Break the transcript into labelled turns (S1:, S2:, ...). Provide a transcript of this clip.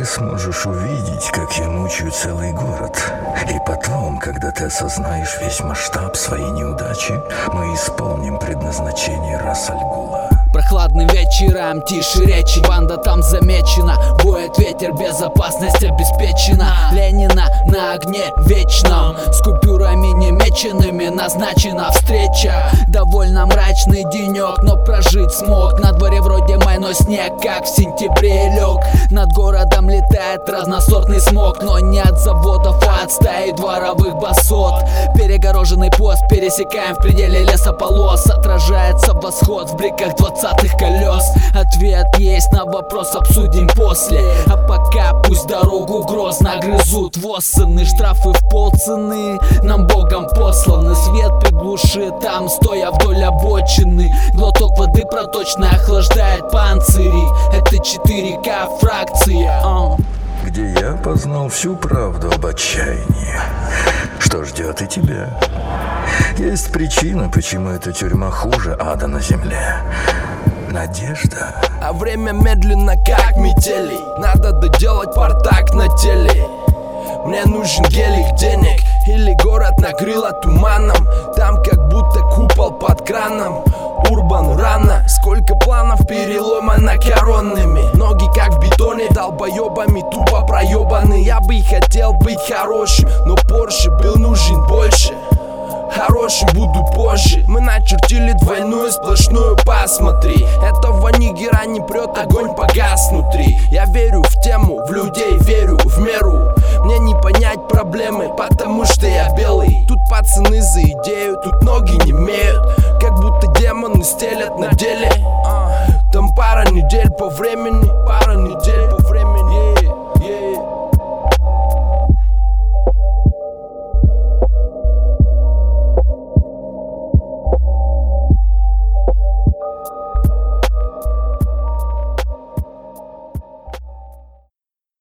S1: ты сможешь увидеть, как я мучаю целый город. И потом, когда ты осознаешь весь масштаб своей неудачи, мы исполним предназначение Рас-аль-Гула.
S2: Прохладным вечером, тише речи, банда там замечена. Воет ветер, безопасность обеспечена. Ленина на огне вечном, с купюрами немеченными назначена встреча. Довольно мрачный денек, но прожить смог. На дворе вроде май, но снег как в сентябре лег. Над городом летает разносортный смог, но не от заводов, а от стаи дворовых басот. Перегороженный пост пересекаем в пределе лесополос. Отражается восход в бликах 20-х колес. Ответ есть на вопрос, обсудим после. А пока пусть дорогу грозно грызут воссыны. Штрафы в полцены нам богом посланы. Свет приглушит там, стоя вдоль обочины. Глоток воды проточно охлаждает панцири. Это 4К фракция.
S1: Где я познал всю правду об отчаянии. Что ждет и тебя. Есть причина, почему эта тюрьма хуже ада на земле. Надежда.
S3: А время медленно, как метели. Надо доделать партак на теле. Мне нужен гелик денег, или город накрыло туманом. Там как будто купол под краном. Урбан рано, сколько планов переломано коронными. Ноги как в бетоне, долбоебами тупо проебаны. Я бы хотел быть хорошим, но Порше был нужен больше. Хорошим буду позже. Мы начертили двойную сплошную, посмотри. Этого нигера не прет, огонь погас внутри. Я верю в тему, в людей, верю в меру. Мне не понять проблемы, потому что я белый. Тут пацаны за идею, тут ноги не имеют. Как будто демоны стелят на деле. Там пара недель по времени, пара недель.